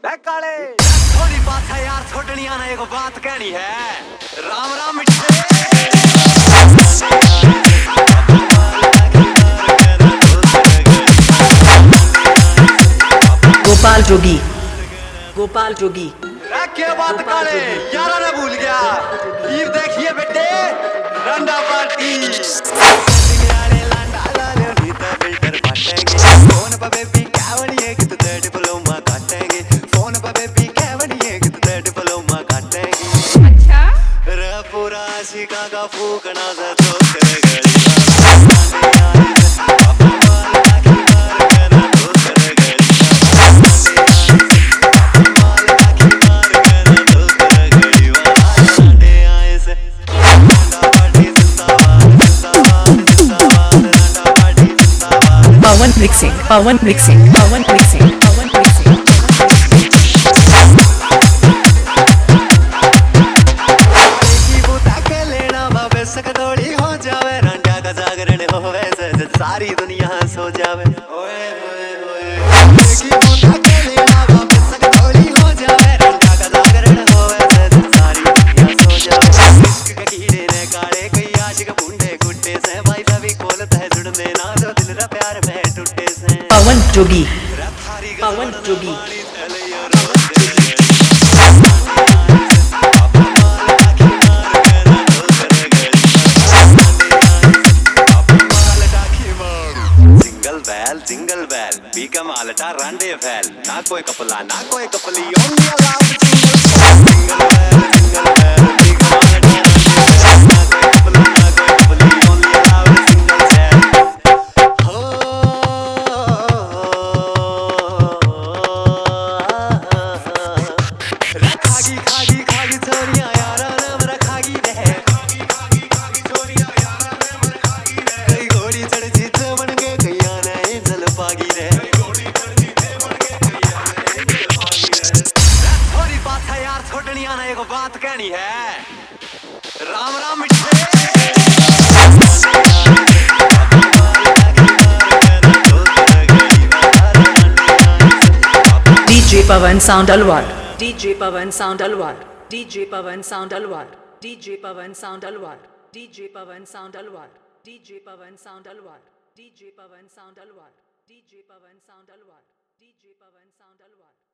काले थोड़ी बात है यार, छोटनिया ने एक बात कहनी है। राम राम मिठे गोपाल जोगी, गोपाल जोगी। क्या बात काले यारा ने भूल गया। ये देखिए बेटे रंडा पार्टी फोन पर बेबी कैवड़िए कि तुझे डिप्लोमा काटेंगे। फोन पर बेबी कैवड़िए कि तुझे डिप्लोमा काटेंगे। अच्छा रे पूरा शिका का फूकना से तो तेरे गली Pawan mixing, Pawan mixing, Pawan mixing, Pawan mixing. सकदोड़ी हो जावे रंडा का जागरण होवे से सारी दुनिया सो जावे। ओए ओए ओए की बूता के लेना वापस सकदोड़ी हो जावे रंडा का जागरण होवे से सारी दुनिया सो जावे। इश्क के कीड़े ने काढ़े कई आशिक बूंदे गुड्डे से भाई भाभी खोलता है जुड़ने ना तो दिल रा प्यार में टूटे से। पवन जोगी, पवन जोगी। सिंगल बैल बी कमालटा रांडे फैल ना कोई कपला ना कोई कपली ओनली अलाउड सिंगल बैल बी कमालटा रांडे फैल ना कोई कपला ना कोई कपली ओनली अलाउड सिंगल बैल। हो खागी खागी खागी छोरिया यारा नाम रखागी रे। खागी खागी खागी छोरिया यारा नाम रखागी रे। कई घोड़ी चढ़ जीत बन के गैया ने जल पागी रे। कई घोड़ी चढ़ जीत बन के गैया ने जल पागी रे। थोड़ी बात है यार, छोटनिया ने एक बात कहनी है। राम राम मिठे DJ Pawan sound Alwar, DJ Pawan sound Alwar, DJ Pawan sound Alwar, DJ Pawan sound Alwar, DJ Pawan sound Alwar, DJ Pawan sound Alwar, DJ Pawan sound Alwar, DJ Pawan sound Alwar, DJ Pawan sound Alvar.